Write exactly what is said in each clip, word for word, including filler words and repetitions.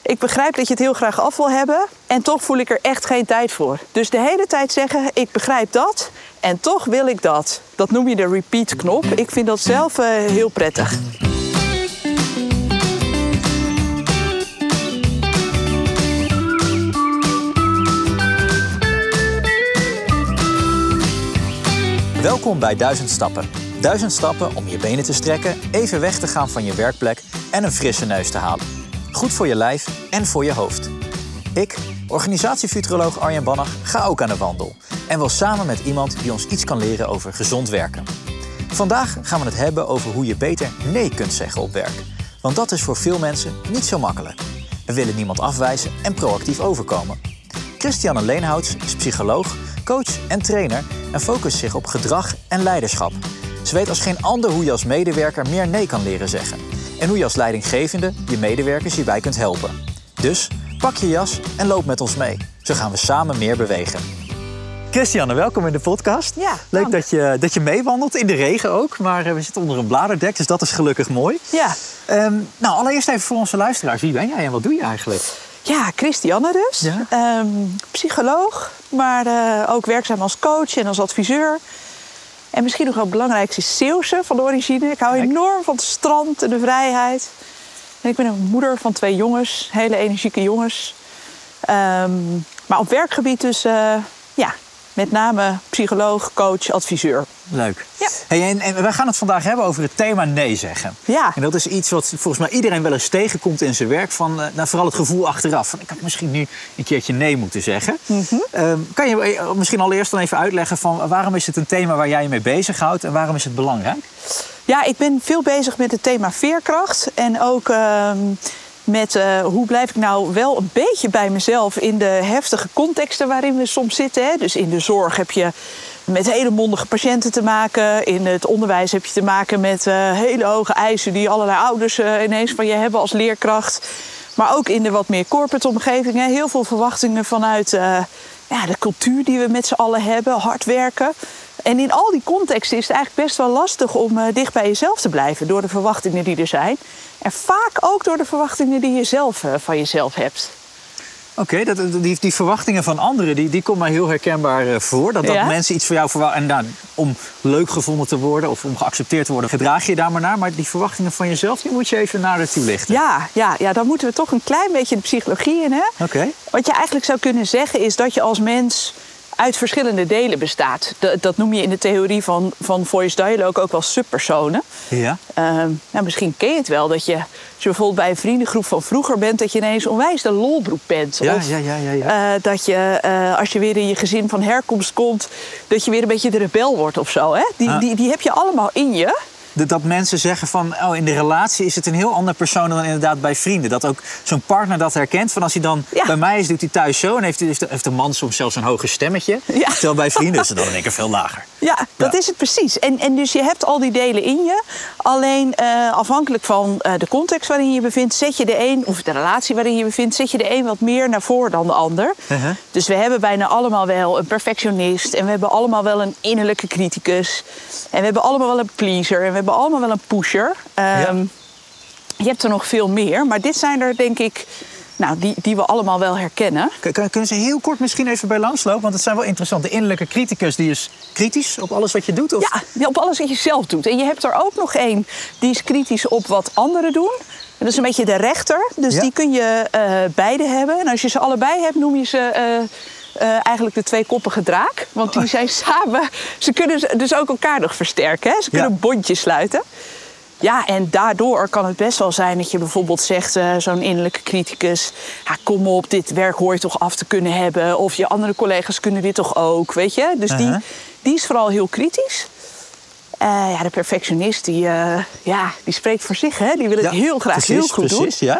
Ik begrijp dat je het heel graag af wil hebben en toch voel ik er echt geen tijd voor. Dus de hele tijd zeggen, ik begrijp dat en toch wil ik dat. Dat noem je de repeat-knop. Ik vind dat zelf uh, heel prettig. Welkom bij Duizend Stappen. Duizend stappen om je benen te strekken, even weg te gaan van je werkplek en een frisse neus te halen. Goed voor je lijf en voor je hoofd. Ik, organisatiefuturoloog Arjen Bannach, ga ook aan de wandel. En wel samen met iemand die ons iets kan leren over gezond werken. Vandaag gaan we het hebben over hoe je beter nee kunt zeggen op werk. Want dat is voor veel mensen niet zo makkelijk. We willen niemand afwijzen en proactief overkomen. Christiane Leenhouts is psycholoog, coach en trainer en focust zich op gedrag en leiderschap. Ze weet als geen ander hoe je als medewerker meer nee kan leren zeggen. En hoe je als leidinggevende je medewerkers hierbij kunt helpen. Dus pak je jas en loop met ons mee. Zo gaan we samen meer bewegen. Christiane, welkom in de podcast. Ja, leuk dat je, dat je meewandelt, in de regen ook. Maar we zitten onder een bladerdek, dus dat is gelukkig mooi. Ja. Um, nou, allereerst even voor onze luisteraars. Wie ben jij en wat doe je eigenlijk? Ja, Christiane dus. Ja. Um, psycholoog, maar uh, ook werkzaam als coach en als adviseur. En misschien nog wel het belangrijkste is Zeeuwse van de origine. Ik hou Kijk. enorm van het strand en de vrijheid. En ik ben een moeder van twee jongens, hele energieke jongens. Um, maar op werkgebied dus, uh, ja, met name psycholoog, coach, adviseur. Leuk. Ja. Hey, en, en we gaan het vandaag hebben over het thema nee zeggen. Ja. En dat is iets wat volgens mij iedereen wel eens tegenkomt in zijn werk. Van, uh, nou, vooral het gevoel achteraf. Van, ik had misschien nu een keertje nee moeten zeggen. Mm-hmm. Um, kan je misschien allereerst dan even uitleggen van waarom is het een thema waar jij je mee bezighoudt en waarom is het belangrijk? Ja, ik ben veel bezig met het thema veerkracht. En ook uh, met uh, hoe blijf ik nou wel een beetje bij mezelf in de heftige contexten waarin we soms zitten. Hè? Dus in de zorg heb je met hele mondige patiënten te maken. In het onderwijs heb je te maken met uh, hele hoge eisen die allerlei ouders uh, ineens van je hebben als leerkracht. Maar ook in de wat meer corporate omgevingen. Heel veel verwachtingen vanuit uh, ja, de cultuur die we met z'n allen hebben. Hard werken. En in al die contexten is het eigenlijk best wel lastig om uh, dicht bij jezelf te blijven. Door de verwachtingen die er zijn. En vaak ook door de verwachtingen die je zelf uh, van jezelf hebt. Oké, okay, die, die verwachtingen van anderen, die, die komen mij heel herkenbaar uh, voor. Dat, dat ja? mensen iets van jou verwachten. En nou, om leuk gevonden te worden of om geaccepteerd te worden, gedraag je je daar maar naar. Maar die verwachtingen van jezelf, die moet je even naar toelichten. Ja, ja, ja, dan moeten we toch een klein beetje de psychologie in. Hè? Okay. Wat je eigenlijk zou kunnen zeggen is dat je als mens uit verschillende delen bestaat. Dat, dat noem je in de theorie van, van voice dialogue ook wel subpersonen. Ja. Uh, nou, misschien ken je het wel, dat je, als je bijvoorbeeld bij een vriendengroep van vroeger bent, dat je ineens onwijs de lolbroek bent. Ja, of ja, ja, ja, ja. Uh, dat je, uh, als je weer in je gezin van herkomst komt, dat je weer een beetje de rebel wordt of zo. Hè? Die, ah. die, die heb je allemaal in je. Dat mensen zeggen van, oh, in de relatie is het een heel ander persoon dan inderdaad bij vrienden. Dat ook zo'n partner dat herkent. Van als hij dan ja. bij mij is, doet hij thuis zo. En heeft, heeft, heeft een man soms zelfs een hoger stemmetje. Ja. Terwijl bij vrienden is het dan in één keer veel lager. Ja, dat ja. is het precies. En, en dus je hebt al die delen in je. Alleen uh, afhankelijk van uh, de context waarin je je bevindt, zet je de een, of de relatie waarin je je bevindt, zet je de een wat meer naar voren dan de ander. Uh-huh. Dus we hebben bijna allemaal wel een perfectionist. En we hebben allemaal wel een innerlijke criticus. En we hebben allemaal wel een pleaser. En we hebben allemaal wel een pusher. Um, ja. Je hebt er nog veel meer. Maar dit zijn er, denk ik, nou, die, die we allemaal wel herkennen. Kunnen ze heel kort misschien even bij langslopen? Want het zijn wel interessant. De innerlijke criticus, die is kritisch op alles wat je doet? Of? Ja, op alles wat je zelf doet. En je hebt er ook nog één die is kritisch op wat anderen doen. Dat is een beetje de rechter. Dus ja. die kun je uh, beide hebben. En als je ze allebei hebt, noem je ze Uh, Uh, eigenlijk de tweekoppige draak. Want die zijn samen. Ze kunnen dus ook elkaar nog versterken. Hè? Ze kunnen ja. bondjes sluiten. Ja, en daardoor kan het best wel zijn dat je bijvoorbeeld zegt, uh, zo'n innerlijke criticus, ah, kom op, dit werk hoor je toch af te kunnen hebben. Of je andere collega's kunnen dit toch ook, weet je. Dus uh-huh. die, die is vooral heel kritisch. Uh, ja, de perfectionist, die, uh, ja, die spreekt voor zich. Hè? Die wil het ja, heel graag precies, heel goed precies, doen. Ja.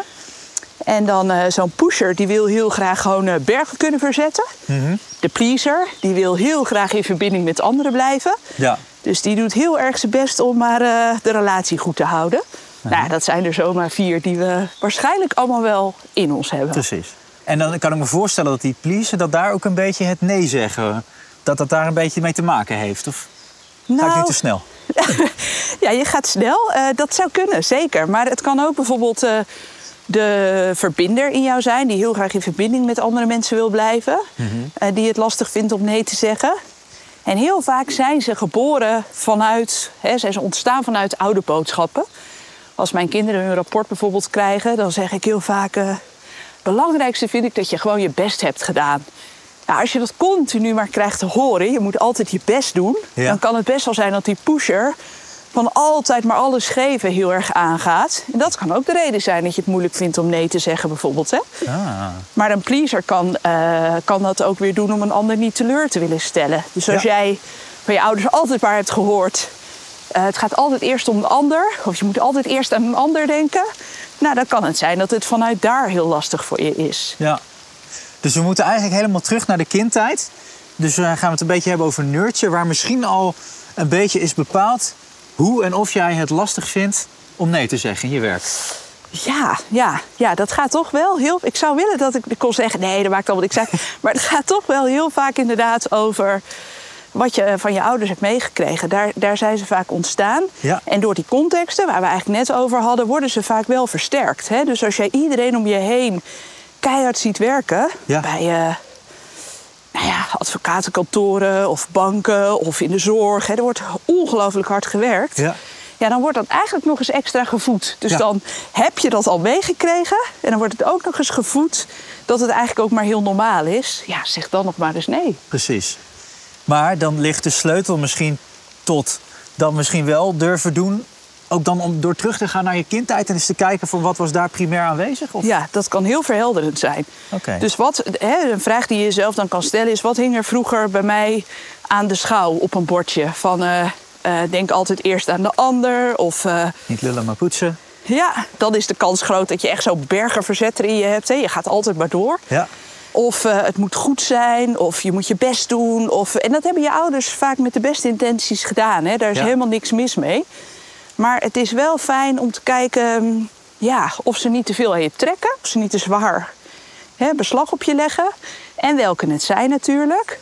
En dan uh, zo'n pusher, die wil heel graag gewoon uh, bergen kunnen verzetten. Mm-hmm. De pleaser, die wil heel graag in verbinding met anderen blijven. Ja. Dus die doet heel erg zijn best om maar uh, de relatie goed te houden. Uh-huh. Nou, dat zijn er zomaar vier die we waarschijnlijk allemaal wel in ons hebben. Precies. En dan kan ik me voorstellen dat die pleaser, dat daar ook een beetje het nee zeggen, dat dat daar een beetje mee te maken heeft. Of nou, ga ik niet te snel? Ja, je gaat snel. Uh, dat zou kunnen, zeker. Maar het kan ook bijvoorbeeld Uh, de verbinder in jou zijn, die heel graag in verbinding met andere mensen wil blijven. Mm-hmm. Uh, die het lastig vindt om nee te zeggen. En heel vaak zijn ze geboren vanuit, hè, zijn ze ontstaan vanuit oude boodschappen. Als mijn kinderen hun rapport bijvoorbeeld krijgen, dan zeg ik heel vaak... Uh, het belangrijkste vind ik dat je gewoon je best hebt gedaan. Ja, als je dat continu maar krijgt te horen, je moet altijd je best doen... Ja. Dan kan het best wel zijn dat die pusher van altijd maar alles geven heel erg aangaat. En dat kan ook de reden zijn dat je het moeilijk vindt om nee te zeggen bijvoorbeeld. Hè? Ah. Maar een pleaser kan, uh, kan dat ook weer doen om een ander niet teleur te willen stellen. Dus als ja. jij van je ouders altijd maar hebt gehoord... Uh, het gaat altijd eerst om de ander, of je moet altijd eerst aan een ander denken... Nou, dan kan het zijn dat het vanuit daar heel lastig voor je is. Ja. Dus we moeten eigenlijk helemaal terug naar de kindtijd. Dus uh, gaan we het een beetje hebben over nurture... waar misschien al een beetje is bepaald... hoe en of jij het lastig vindt om nee te zeggen in je werk. Ja, ja, ja, dat gaat toch wel heel... Ik zou willen dat ik kon zeggen, nee, dat maakt al wat ik zei. Maar het gaat toch wel heel vaak inderdaad over... wat je van je ouders hebt meegekregen. Daar, daar zijn ze vaak ontstaan. Ja. En door die contexten, waar we eigenlijk net over hadden... worden ze vaak wel versterkt. Hè? Dus als jij iedereen om je heen keihard ziet werken... Ja. bij uh, nou ja, advocatenkantoren of banken of in de zorg... Hè, er wordt ongelooflijk hard gewerkt... Ja. Ja, dan wordt dat eigenlijk nog eens extra gevoed. Dus ja. dan heb je dat al meegekregen... en dan wordt het ook nog eens gevoed... dat het eigenlijk ook maar heel normaal is. Ja, zeg dan nog maar eens nee. Precies. Maar dan ligt de sleutel misschien tot dat misschien wel durven doen... ook dan om door terug te gaan naar je kindtijd... en eens te kijken van wat was daar primair aanwezig? Of? Ja, dat kan heel verhelderend zijn. Okay. Dus wat, hè, een vraag die je jezelf dan kan stellen is... wat hing er vroeger bij mij aan de schouw op een bordje? Van uh, uh, denk altijd eerst aan de ander of... Uh, Niet lullen, maar poetsen. Ja, dan is de kans groot dat je echt zo'n bergenverzetter in je hebt. Hè. Je gaat altijd maar door. Ja. Of uh, het moet goed zijn, of je moet je best doen. Of, en dat hebben je ouders vaak met de beste intenties gedaan. Hè? Daar is ja. helemaal niks mis mee. Maar het is wel fijn om te kijken ja, of ze niet te veel aan je trekken. Of ze niet te zwaar hè, beslag op je leggen. En welke het zijn natuurlijk.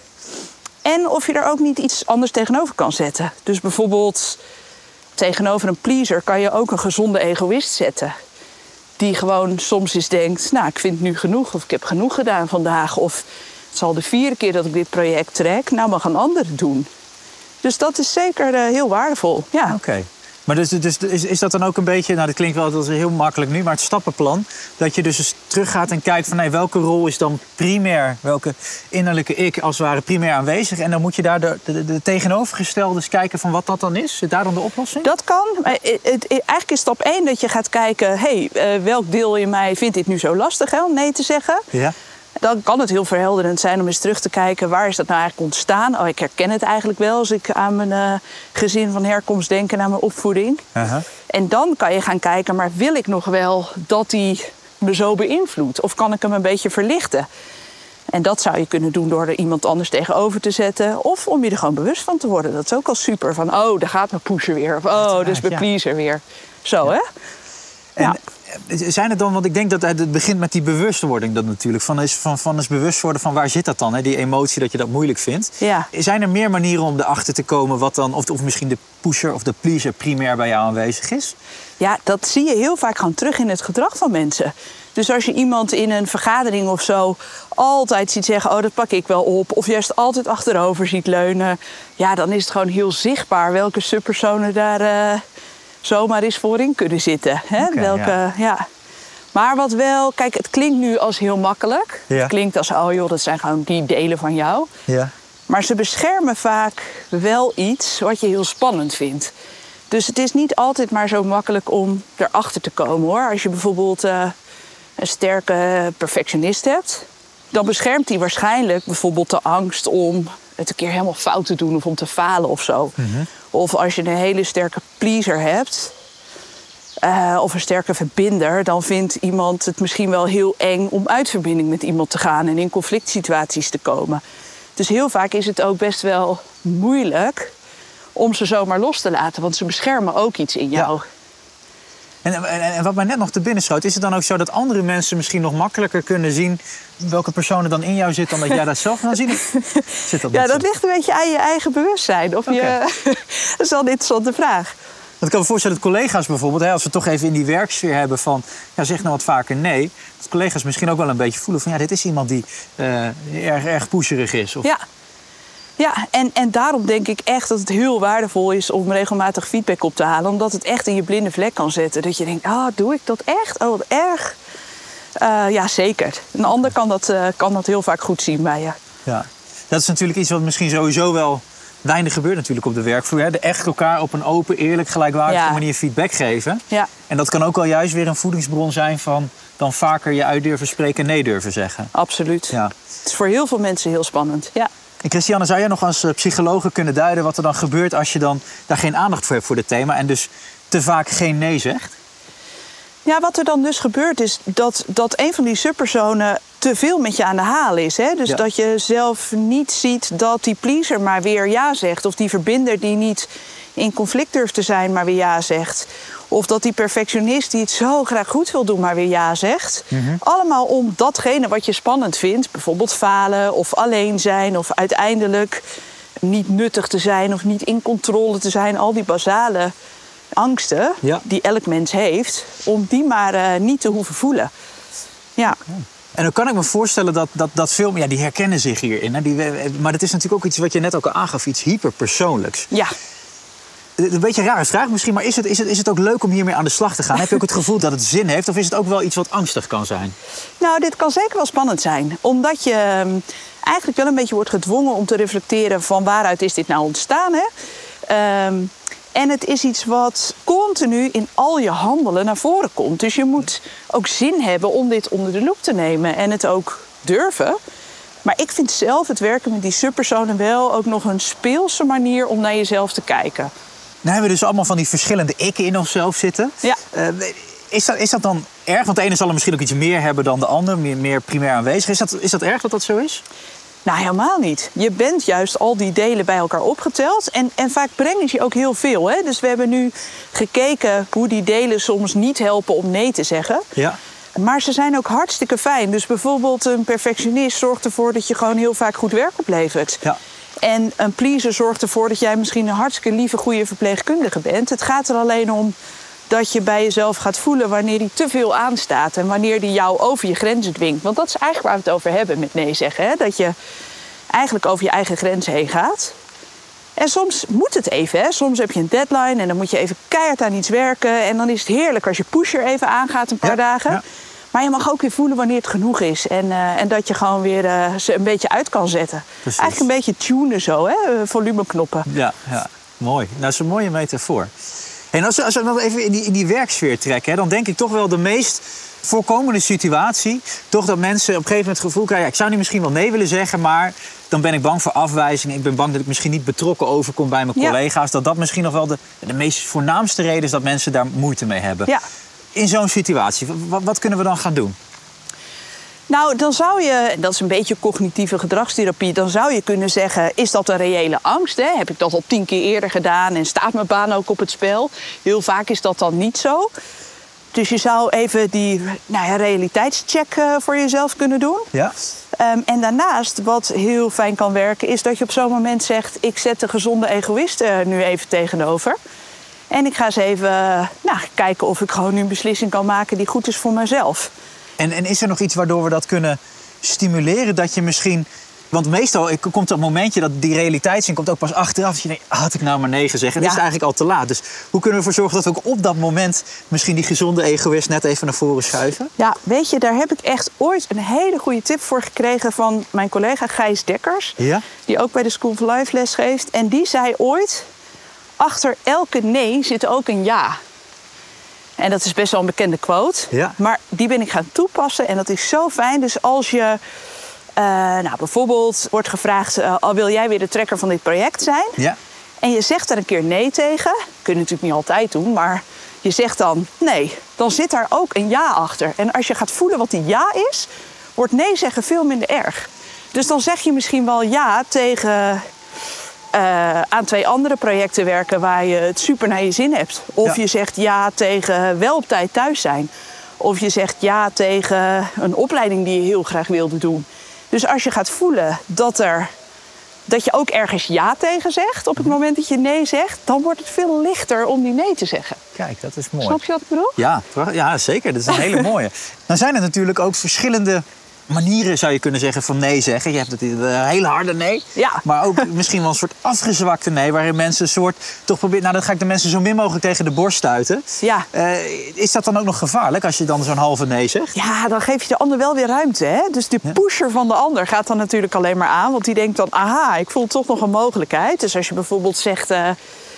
En of je er ook niet iets anders tegenover kan zetten. Dus bijvoorbeeld tegenover een pleaser kan je ook een gezonde egoïst zetten. Die gewoon soms eens denkt, nou, ik vind het nu genoeg. Of ik heb genoeg gedaan vandaag. Of het is al de vierde keer dat ik dit project trek. Nou mag een ander het doen. Dus dat is zeker uh, heel waardevol. Ja. Oké. Okay. Maar dus, dus is, is dat dan ook een beetje, nou dat klinkt wel dat is heel makkelijk nu, maar het stappenplan. Dat je dus eens teruggaat en kijkt van nee, welke rol is dan primair, welke innerlijke ik als het ware primair aanwezig. En dan moet je daar de, de, de tegenovergestelde eens kijken van wat dat dan is. Zit daar dan de oplossing? Dat kan. Het, het, eigenlijk is stap één dat je gaat kijken, hé, hey, uh, welk deel in mij vindt dit nu zo lastig hè, om nee te zeggen? Ja. Dan kan het heel verhelderend zijn om eens terug te kijken... waar is dat nou eigenlijk ontstaan? Oh, ik herken het eigenlijk wel als ik aan mijn uh, gezin van herkomst denk... en aan mijn opvoeding. Uh-huh. En dan kan je gaan kijken, maar wil ik nog wel dat die me zo beïnvloedt? Of kan ik hem een beetje verlichten? En dat zou je kunnen doen door er iemand anders tegenover te zetten... of om je er gewoon bewust van te worden. Dat is ook al super van, oh, daar gaat mijn pusher weer. Of, oh, dat is mijn ja. pleaser weer. Zo, ja. hè? En ja. Zijn het dan, want ik denk dat het begint met die bewustwording dat natuurlijk. Van eens, van, van eens bewust worden van waar zit dat dan, hè? Die emotie dat je dat moeilijk vindt. Ja. Zijn er meer manieren om erachter te komen wat dan, of, of misschien de pusher of de pleaser primair bij jou aanwezig is? Ja, dat zie je heel vaak gewoon terug in het gedrag van mensen. Dus als je iemand in een vergadering of zo altijd ziet zeggen, oh, dat pak ik wel op. Of juist altijd achterover ziet leunen. Ja, dan is het gewoon heel zichtbaar welke subpersonen daar... Uh, zomaar eens voorin kunnen zitten. Hè? Okay, Welke, ja. Ja. Maar wat wel, kijk, het klinkt nu als heel makkelijk. Ja. Het klinkt als, oh joh, dat zijn gewoon die delen van jou. Ja. Maar ze beschermen vaak wel iets wat je heel spannend vindt. Dus het is niet altijd maar zo makkelijk om erachter te komen, hoor. Als je bijvoorbeeld uh, een sterke perfectionist hebt... dan beschermt die waarschijnlijk bijvoorbeeld de angst om het een keer helemaal fout te doen... of om te falen of zo. Mm-hmm. Of als je een hele sterke pleaser hebt... Uh, of een sterke verbinder... dan vindt iemand het misschien wel heel eng om uit verbinding met iemand te gaan... en in conflict situaties te komen. Dus heel vaak is het ook best wel moeilijk om ze zomaar los te laten. Want ze beschermen ook iets in jou. Ja. En, en, en wat mij net nog te binnen schoot... is het dan ook zo dat andere mensen misschien nog makkelijker kunnen zien... welke personen dan in jou zitten dan dat jij dat zelf kan zien? Zit dat ja, dat zo? Ligt een beetje aan je eigen bewustzijn. Of okay. je, dat is wel een interessante vraag. Want ik kan me voorstellen dat collega's bijvoorbeeld, hè, als we toch even in die werksfeer hebben van, ja, zeg nou wat vaker nee, dat collega's misschien ook wel een beetje voelen van, ja, dit is iemand die uh, erg, erg pusherig is. Of... Ja, ja en, en daarom denk ik echt dat het heel waardevol is om regelmatig feedback op te halen. Omdat het echt in je blinde vlek kan zetten. Dat je denkt, ah, oh, doe ik dat echt? Oh, wat erg. Uh, ja, zeker. Een ander kan dat, uh, kan dat heel vaak goed zien bij je. Ja, dat is natuurlijk iets wat misschien sowieso wel weinig gebeurt natuurlijk op de werkvloer. Hè? De echt elkaar op een open, eerlijk, gelijkwaardige ja. manier feedback geven. Ja. En dat kan ook wel juist weer een voedingsbron zijn van dan vaker je uit durven spreken en nee durven zeggen. Absoluut. Ja. Het is voor heel veel mensen heel spannend. Ja. En Christiane, zou jij nog als psychologe kunnen duiden wat er dan gebeurt als je dan daar geen aandacht voor hebt voor dit thema en dus te vaak geen nee zegt? Ja, wat er dan dus gebeurt is dat, dat een van die subpersonen te veel met je aan de haal is. Hè? Dus ja. dat je zelf niet ziet dat die pleaser maar weer ja zegt. Of die verbinder die niet in conflict durft te zijn maar weer ja zegt. Of dat die perfectionist die het zo graag goed wil doen maar weer ja zegt. Mm-hmm. Allemaal om datgene wat je spannend vindt. Bijvoorbeeld falen of alleen zijn of uiteindelijk niet nuttig te zijn of niet in controle te zijn. Al die basale angsten ja. die elk mens heeft, om die maar uh, niet te hoeven voelen. Ja. Ja. En dan kan ik me voorstellen dat, dat, dat veel... Ja, die herkennen zich hierin. Hè? Die, maar het is natuurlijk ook iets wat je net ook al aangaf. Iets hyperpersoonlijks. Ja. Een beetje een rare vraag misschien, maar is het, is, het, is het ook leuk om hiermee aan de slag te gaan? Heb je ook het gevoel dat het zin heeft? Of is het ook wel iets wat angstig kan zijn? Nou, dit kan zeker wel spannend zijn. Omdat je um, eigenlijk wel een beetje wordt gedwongen om te reflecteren van waaruit is dit nou ontstaan, hè? Um, En het is iets wat continu in al je handelen naar voren komt. Dus je moet ook zin hebben om dit onder de loep te nemen. En het ook durven. Maar ik vind zelf het werken met die subpersonen wel ook nog een speelse manier om naar jezelf te kijken. Nou hebben we dus allemaal van die verschillende ikken in onszelf zitten. Ja. Uh, is, dat, is dat dan erg? Want de ene zal er misschien ook iets meer hebben dan de ander. Meer, meer primair aanwezig. Is dat, is dat erg dat dat zo is? Nou, helemaal niet. Je bent juist al die delen bij elkaar opgeteld. En, en vaak brengen ze je ook heel veel. Hè? Dus we hebben nu gekeken hoe die delen soms niet helpen om nee te zeggen. Ja. Maar ze zijn ook hartstikke fijn. Dus bijvoorbeeld een perfectionist zorgt ervoor dat je gewoon heel vaak goed werk oplevert. Ja. En een pleaser zorgt ervoor dat jij misschien een hartstikke lieve, goede verpleegkundige bent. Het gaat er alleen om dat je bij jezelf gaat voelen wanneer die te veel aanstaat. En wanneer die jou over je grenzen dwingt. Want dat is eigenlijk waar we het over hebben met nee zeggen. Hè? Dat je eigenlijk over je eigen grens heen gaat. En soms moet het even. Hè? Soms heb je een deadline en dan moet je even keihard aan iets werken. En dan is het heerlijk als je pusher even aangaat een paar ja, dagen. Ja. Maar je mag ook weer voelen wanneer het genoeg is. En, uh, en dat je gewoon weer uh, ze een beetje uit kan zetten. Precies. Eigenlijk een beetje tunen zo, hè? Uh, volumeknoppen. Ja, ja, mooi. Nou, dat is een mooie metafoor. En als we, als we dan even in die, in die werksfeer trekken, hè, dan denk ik toch wel de meest voorkomende situatie. Toch dat mensen op een gegeven moment het gevoel krijgen, ja, ik zou nu misschien wel nee willen zeggen, maar dan ben ik bang voor afwijzing. Ik ben bang dat ik misschien niet betrokken overkom bij mijn ja. collega's. Dat dat misschien nog wel de, de meest voornaamste reden is dat mensen daar moeite mee hebben. Ja. In zo'n situatie, wat, wat kunnen we dan gaan doen? Nou, dan zou je, dat is een beetje cognitieve gedragstherapie, dan zou je kunnen zeggen, is dat een reële angst? Hè? Heb ik dat al tien keer eerder gedaan en staat mijn baan ook op het spel? Heel vaak is dat dan niet zo. Dus je zou even die nou ja, realiteitscheck uh, voor jezelf kunnen doen. Ja. Um, en daarnaast, wat heel fijn kan werken, is dat je op zo'n moment zegt, ik zet de gezonde egoïst uh, nu even tegenover. En ik ga eens even uh, nou, kijken of ik gewoon nu een beslissing kan maken die goed is voor mezelf. En, en is er nog iets waardoor we dat kunnen stimuleren? Dat je misschien... Want meestal komt er een momentje dat die realiteitszin komt ook pas achteraf. Dat je denkt, had ik nou maar nee gezegd? En ja. dat is eigenlijk al te laat. Dus hoe kunnen we ervoor zorgen dat we ook op dat moment misschien die gezonde egoïst net even naar voren schuiven? Ja, weet je, daar heb ik echt ooit een hele goede tip voor gekregen van mijn collega Gijs Dekkers. Ja? Die ook bij de School of Life les geeft. En die zei ooit, achter elke nee zit ook een ja. En dat is best wel een bekende quote. Ja. Maar die ben ik gaan toepassen en dat is zo fijn. Dus als je uh, nou, bijvoorbeeld wordt gevraagd, Uh, al wil jij weer de trekker van dit project zijn? Ja. En je zegt daar een keer nee tegen. Dat kun je natuurlijk niet altijd doen, maar je zegt dan nee. Dan zit daar ook een ja achter. En als je gaat voelen wat die ja is, wordt nee zeggen veel minder erg. Dus dan zeg je misschien wel ja tegen Uh, aan twee andere projecten werken waar je het super naar je zin hebt. Of ja. je zegt ja tegen wel op tijd thuis zijn. Of je zegt ja tegen een opleiding die je heel graag wilde doen. Dus als je gaat voelen dat er dat je ook ergens ja tegen zegt op het moment dat je nee zegt, dan wordt het veel lichter om die nee te zeggen. Kijk, dat is mooi. Snap je wat ik bedoel? Ja, ja zeker. Dat is een hele mooie. Dan zijn er natuurlijk ook verschillende manieren, zou je kunnen zeggen, van nee zeggen. Je hebt het een hele harde nee, ja. maar ook misschien wel een soort afgezwakte nee, waarin mensen een soort toch proberen, nou dan ga ik de mensen zo min mogelijk tegen de borst stuiten. Ja. Uh, is dat dan ook nog gevaarlijk als je dan zo'n halve nee zegt? Ja, dan geef je de ander wel weer ruimte. Hè? Dus de pusher van de ander gaat dan natuurlijk alleen maar aan, want die denkt dan, aha, ik voel toch nog een mogelijkheid. Dus als je bijvoorbeeld zegt, uh,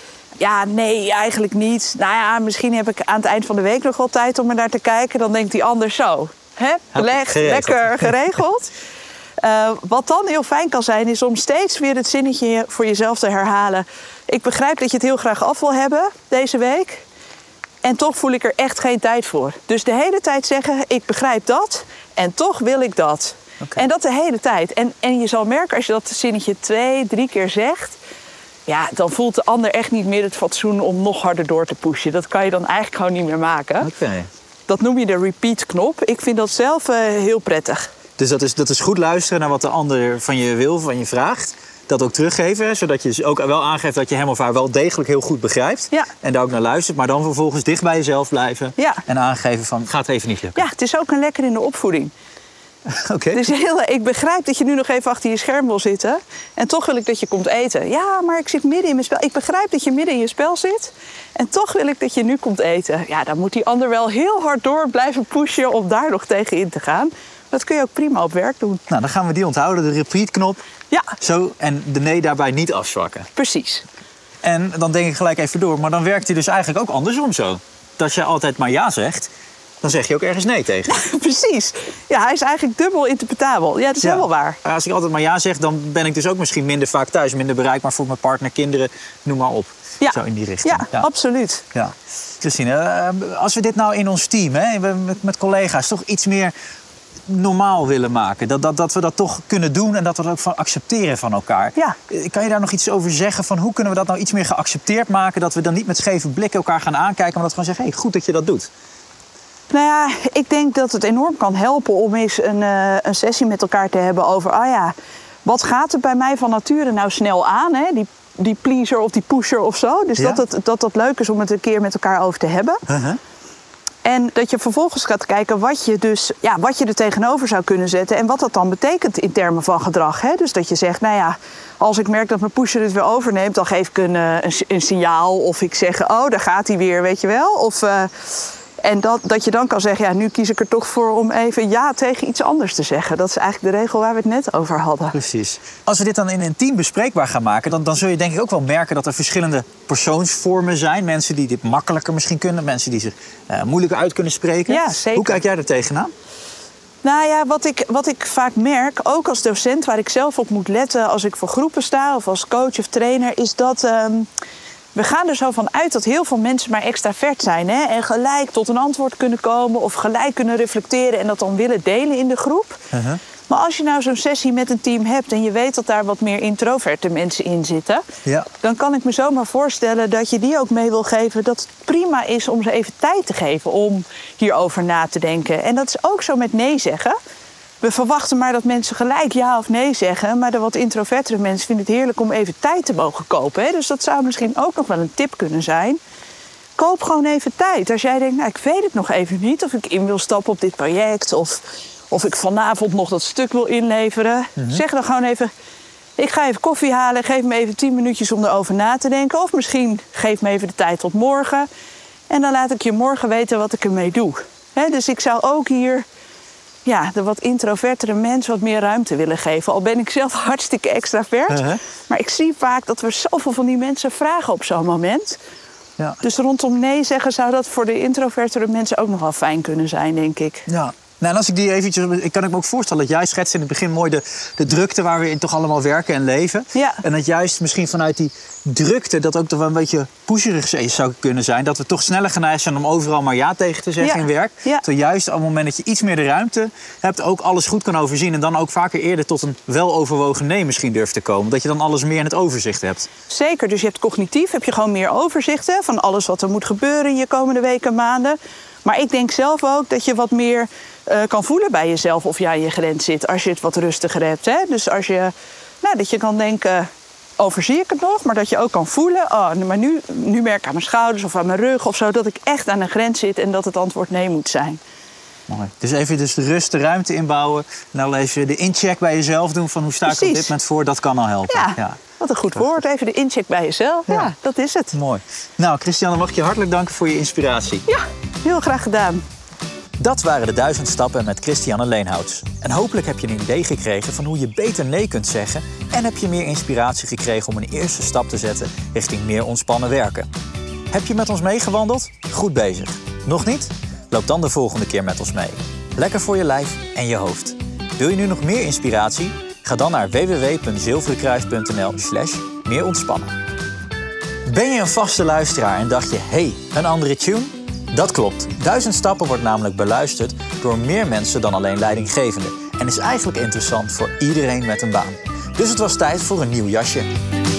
ja, nee, eigenlijk niet. Nou ja, misschien heb ik aan het eind van de week nog wel tijd om er naar te kijken. Dan denkt die ander zo. Hè? Belegd, lekker geregeld. Uh, wat dan heel fijn kan zijn, is om steeds weer het zinnetje voor jezelf te herhalen. Ik begrijp dat je het heel graag af wil hebben deze week. En toch voel ik er echt geen tijd voor. Dus de hele tijd zeggen, ik begrijp dat. En toch wil ik dat. Okay. En dat de hele tijd. En, en je zal merken als je dat zinnetje twee, drie keer zegt, ja, dan voelt de ander echt niet meer het fatsoen om nog harder door te pushen. Dat kan je dan eigenlijk gewoon niet meer maken. Okay. Dat noem je de repeat-knop. Ik vind dat zelf uh, heel prettig. Dus dat is, dat is goed luisteren naar wat de ander van je wil, van je vraagt. Dat ook teruggeven, zodat je ook wel aangeeft dat je hem of haar wel degelijk heel goed begrijpt. Ja. En daar ook naar luistert. Maar dan vervolgens dicht bij jezelf blijven. Ja. En aangeven van, gaat even niet lukken. Ja, het is ook een lekker in de opvoeding. Oké. Okay. Dus heel, ik begrijp dat je nu nog even achter je scherm wil zitten. En toch wil ik dat je komt eten. Ja, maar ik zit midden in mijn spel. Ik begrijp dat je midden in je spel zit. En toch wil ik dat je nu komt eten. Ja, dan moet die ander wel heel hard door blijven pushen om daar nog tegen in te gaan. Dat kun je ook prima op werk doen. Nou, dan gaan we die onthouden, de repeat-knop. Ja. Zo, en de nee daarbij niet afzwakken. Precies. En dan denk ik gelijk even door. Maar dan werkt hij dus eigenlijk ook andersom zo. Dat je altijd maar ja zegt, dan zeg je ook ergens nee tegen. Precies. Ja, hij is eigenlijk dubbel interpretabel. Ja, dat is ja. helemaal waar. Als ik altijd maar ja zeg, dan ben ik dus ook misschien minder vaak thuis. Minder bereikbaar voor mijn partner, kinderen, noem maar op. Ja. Zo in die richting. Ja, ja. absoluut. Ja. Christine, als we dit nou in ons team, hè, met, met collega's, toch iets meer normaal willen maken. Dat, dat, dat we dat toch kunnen doen en dat we dat ook van accepteren van elkaar. Ja. Kan je daar nog iets over zeggen? Van hoe kunnen we dat nou iets meer geaccepteerd maken? Dat we dan niet met scheve blikken elkaar gaan aankijken, maar dat we gewoon zeggen, hey, goed dat je dat doet. Nou ja, ik denk dat het enorm kan helpen om eens een, uh, een sessie met elkaar te hebben over, ah ja, wat gaat er bij mij van nature nou snel aan? Hè? Die, die pleaser of die pusher of zo. Dus ja? dat, het, dat dat leuk is om het een keer met elkaar over te hebben. Uh-huh. En dat je vervolgens gaat kijken wat je, dus, ja, wat je er tegenover zou kunnen zetten. En wat dat dan betekent in termen van gedrag. Hè? Dus dat je zegt, nou ja, als ik merk dat mijn pusher het weer overneemt, dan geef ik een, een, een signaal. Of ik zeg, oh, daar gaat hij weer, weet je wel. Of, uh, en dat, dat je dan kan zeggen, ja, nu kies ik er toch voor om even ja tegen iets anders te zeggen. Dat is eigenlijk de regel waar we het net over hadden. Precies. Als we dit dan in een team bespreekbaar gaan maken, dan, dan zul je denk ik ook wel merken dat er verschillende persoonsvormen zijn. Mensen die dit makkelijker misschien kunnen, mensen die zich uh, moeilijker uit kunnen spreken. Ja, zeker. Hoe kijk jij er tegenaan? Nou ja, wat ik, wat ik vaak merk, ook als docent, waar ik zelf op moet letten als ik voor groepen sta of als coach of trainer, is dat Um, we gaan er zo van uit dat heel veel mensen maar extravert zijn. Hè? En gelijk tot een antwoord kunnen komen of gelijk kunnen reflecteren en dat dan willen delen in de groep. Uh-huh. Maar als je nou zo'n sessie met een team hebt en je weet dat daar wat meer introverte mensen in zitten, ja. dan kan ik me zomaar voorstellen dat je die ook mee wil geven dat het prima is om ze even tijd te geven om hierover na te denken. En dat is ook zo met nee zeggen. We verwachten maar dat mensen gelijk ja of nee zeggen. Maar de wat introvertere mensen vinden het heerlijk om even tijd te mogen kopen. Hè? Dus dat zou misschien ook nog wel een tip kunnen zijn. Koop gewoon even tijd. Als jij denkt, nou, ik weet het nog even niet of ik in wil stappen op dit project. Of, of ik vanavond nog dat stuk wil inleveren. Mm-hmm. Zeg dan gewoon even, ik ga even koffie halen. Geef me even tien minuutjes om erover na te denken. Of misschien geef me even de tijd tot morgen. En dan laat ik je morgen weten wat ik ermee doe. Hè? Dus ik zou ook hier ja, de wat introvertere mensen wat meer ruimte willen geven. Al ben ik zelf hartstikke extravert. Uh-huh. Maar ik zie vaak dat we zoveel van die mensen vragen op zo'n moment. Ja. Dus rondom nee zeggen zou dat voor de introvertere mensen ook nog wel fijn kunnen zijn, denk ik. Ja. Nou, en als ik die eventjes, ik kan ik me ook voorstellen dat jij schetst in het begin mooi de, de drukte waar we in toch allemaal werken en leven. Ja. En dat juist misschien vanuit die drukte dat ook toch wel een beetje pusherig zou kunnen zijn. Dat we toch sneller geneigd zijn om overal maar ja tegen te zeggen ja. in werk. Ja. Terwijl juist op het moment dat je iets meer de ruimte hebt, ook alles goed kan overzien. En dan ook vaker eerder tot een weloverwogen nee misschien durft te komen. Dat je dan alles meer in het overzicht hebt. Zeker, dus je hebt cognitief, heb je gewoon meer overzicht hè, van alles wat er moet gebeuren in je komende weken, maanden. Maar ik denk zelf ook dat je wat meer uh, kan voelen bij jezelf of jij aan je grens zit als je het wat rustiger hebt. Hè? Dus als je Nou, dat je kan denken, overzie ik het nog? Maar dat je ook kan voelen, oh, maar nu, nu merk ik aan mijn schouders of aan mijn rug of zo, dat ik echt aan een grens zit en dat het antwoord nee moet zijn. Mooi. Dus even dus de rust, de ruimte inbouwen. En dan even de incheck bij jezelf doen van hoe sta ik Precies. op dit moment voor. Dat kan al helpen. Ja, ja. Wat een goed woord. Even de incheck bij jezelf. Ja, ja, dat is het. Mooi. Nou, Christiane, mag ik je hartelijk danken voor je inspiratie. Ja, heel graag gedaan. Dat waren de duizend stappen met Christiane Leenhouts. En hopelijk heb je een idee gekregen van hoe je beter nee kunt zeggen. En heb je meer inspiratie gekregen om een eerste stap te zetten richting meer ontspannen werken. Heb je met ons meegewandeld? Goed bezig. Nog niet? Loop dan de volgende keer met ons mee. Lekker voor je lijf en je hoofd. Wil je nu nog meer inspiratie? Ga dan naar w w w punt zilverenkruis punt n l slash meer ontspannen. Ben je een vaste luisteraar en dacht je, hé, hey, een andere tune? Dat klopt. Duizend stappen wordt namelijk beluisterd door meer mensen dan alleen leidinggevenden. En is eigenlijk interessant voor iedereen met een baan. Dus het was tijd voor een nieuw jasje.